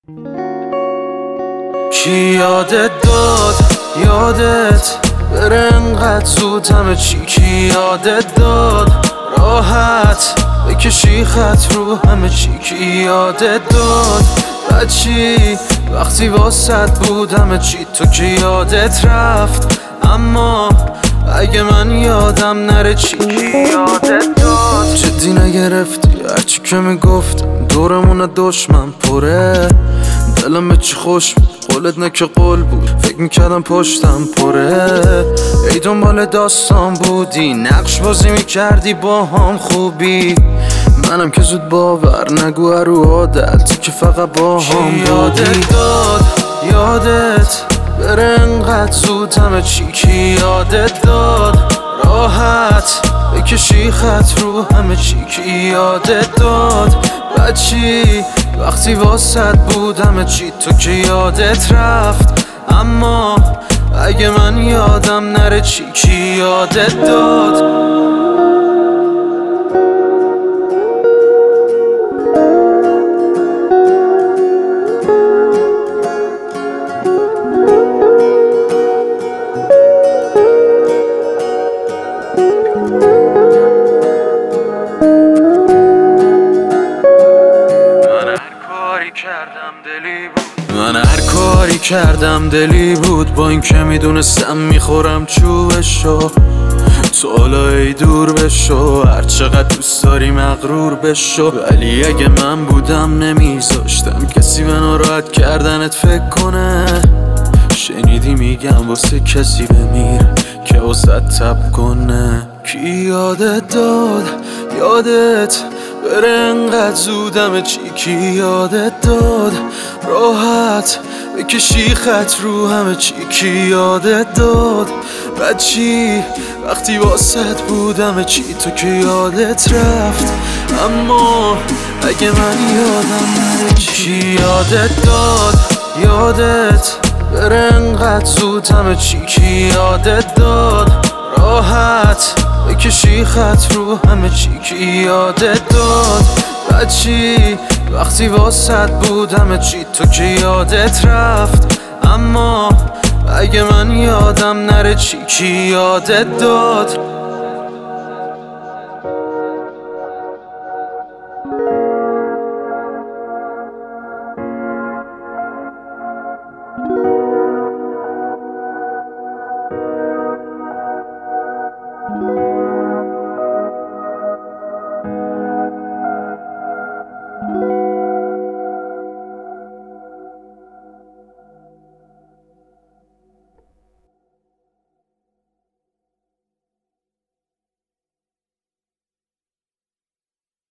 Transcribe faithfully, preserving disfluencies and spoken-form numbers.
کی یادت داد یادت بره انقدر زود همه چی؟ کی یادت داد راحت بکشی خط رو همه چی؟ کی یادت داد بچی وقتی واسط بود همه چی؟ تو که یادت رفت اما اگه من یادم نره چی؟ کی یادت داد جدی نگرفتی هرچی که میگفتم دورمون دشمن پره دلم به چی خوش بود قولت نه که قول بود فکر میکردم پشتم پره ای دنبال داستان بودی نقش بازی میکردی با هم خوبی منم که زود باور نگو رو عادت که فقط با هم بودی یادت داد یادت بره انقدر زود همه چی؟ کی یادت داد راحت بکشی خط رو همه چی؟ کی یادت داد بچی وقتی واسط بود همه چی؟ تو که یادت رفت اما اگه من یادم نره چی؟ کی یادت داد من هر کاری کردم دلی بود با این که میدونستم میخورم چوبشو تو حالا ای دور بشو هر چقدر دوست داری مغرور بشو ولی اگه من بودم نمیذاشتم کسی به ناراحت کردنت فکر کنه شنیدی میگم واسه کسی بمیر که واسه تب کنه کی یادت داد یادت بره انقدر زودم چی؟ کی یادت داد راحت بکشی خط رو همه چی؟ کی یادت داد بچی وقتی واسط بودم چی؟ تو که یادت رفت اما اگه من یادم نره چی؟ کی یادت داد یادت بره انقدر زود همه چی؟ کی یادت داد راحت بکشی خط رو همه چی؟ کی یادت داد بچی وقتی واسط بود همه چی؟ تو که یادت رفت اما اگه من یادم نره چی؟ کی یادت داد